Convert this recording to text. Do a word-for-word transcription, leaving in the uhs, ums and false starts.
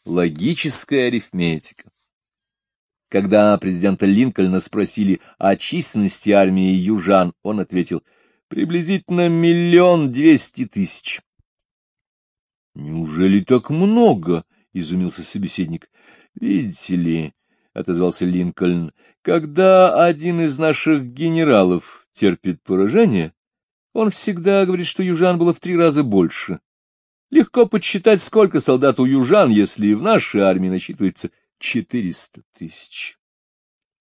логическая арифметика. Когда президента Линкольна спросили о численности армии южан, он ответил: приблизительно миллион двести тысяч. — Неужели так много? — изумился собеседник. — Видите ли, — отозвался Линкольн, — когда один из наших генералов терпит поражение, он всегда говорит, что южан было в три раза больше. Легко подсчитать, сколько солдат у южан, если в нашей армии насчитывается четыреста тысяч.